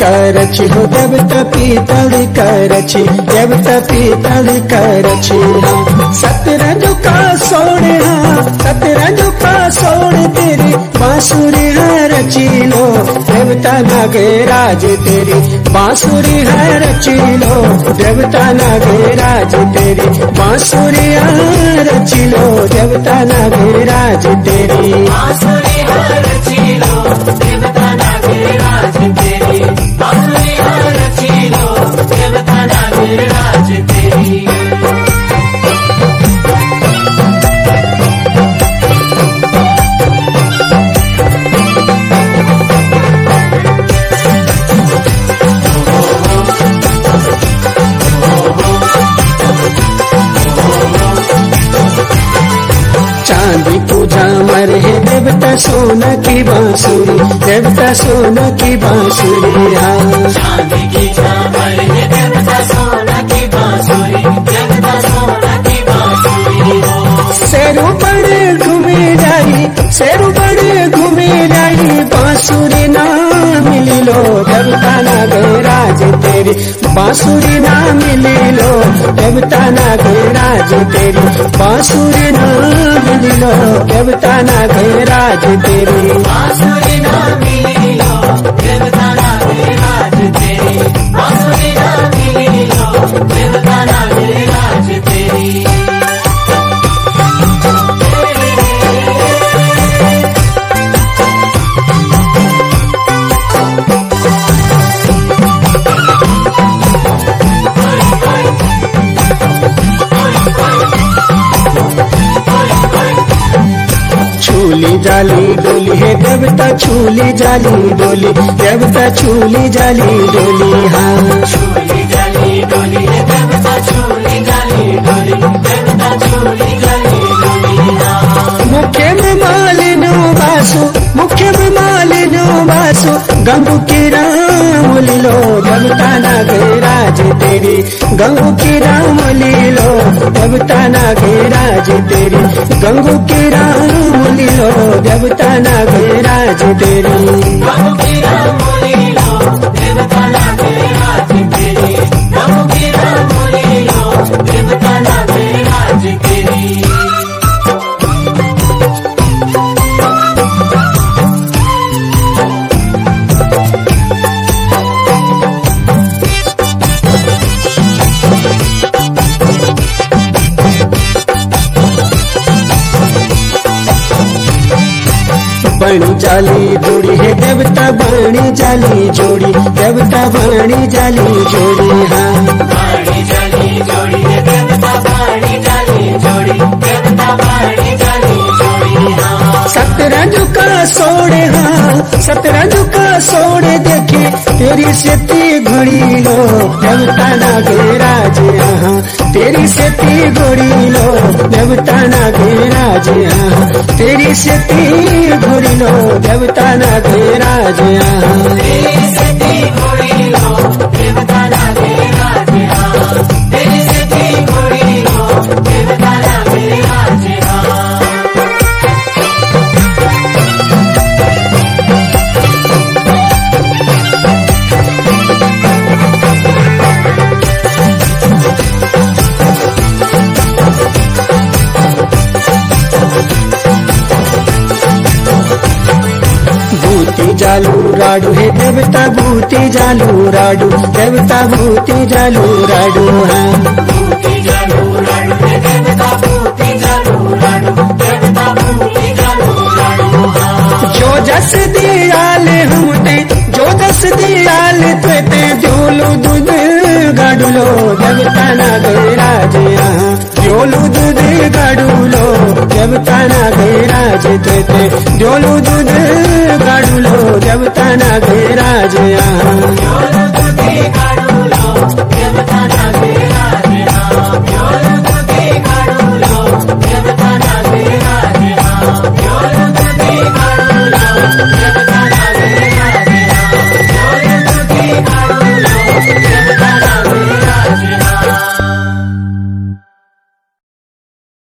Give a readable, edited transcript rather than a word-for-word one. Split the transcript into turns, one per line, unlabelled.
करछि हो देवता पीतल करछि देवता पीतल करछि सतरंज का सोने सतरंज का सोने तेरी बांसुरी है रचीलो देवता नागराज तेरी बांसुरी है रचीलो देवता नागराज तेरी बांसुरी है रचीलो देवता नागराज तेरी
बांसुरी है रचीलो देवता नागराज तेरी बांसुरी है रचीलो देवता नागराज तेरी
चांदी पूजा मरे देवता सोना की बांसुरी देवता सोना की बांसुरी
चांदी की झामर है देवता सोना की बांसुरी देवता सोना की बांसुरी
शेरू बड़े घूमे जाई बांसुरी ना मिली लो देवता नागराज तेरी बांसुरी ना मिली लो देवता नागराज तेरी बांसुरी ना मिली लो देवता नागराज तेरी
बांसुरी ना मिली लो देवता नागराज तेरी बांसुरी ना मिली लो देवता नागराज तेरी
छूली जाली डोली है देवता छूली जाली डोली देवता छूली जाली डोली
छूली जाली डोली है देवता छूली जाली डोली देवता छूली जाली डोली
मुख्य में मालिनो बासु गंगू की राम लीलो देवता नागराज तेरी गंगू की राम लीलो देवता नागराज तेरी गंगू की राम लीलो देवता नागराज तेरी
गंगू की राम लीलो देवता नागराज तेरी गंगू की राम लीलो देवता नागराज तेरी
बणी जाली जोड़ी है देवता बणी जाली जोड़ी देवता बणी जाली जोड़ी
बाणी जाली जोड़ी है देवता बाणी जाली जोड़ी देवता बाणी जाली जोड़ी
सतरंज का सोड़े देखे तेरी सेती घोड़ी लो देवता नागराज तेरी सेती घोड़ी लो देवता नागराज तेरी सेती घोड़ी लो देवता नागराज
तेरी सेती घोड़ी लो देवता नागराज तेरी सेती घोड़ी लो देवता नागराज
भूति जालू राडू है देवता भूति जालू राडू देवता भूति जालू राडू
भूति जालू राडू है देवता भूति जालू राडू देवता भूति जालू राडू
जो जस दियाल हमते जो दस दियाल ते जोलू दूध गाडूलो देवता नागराज जोलू दूध गाडूलो देवता नागराज ते जोलू दूध गाडूलो देवता नागराज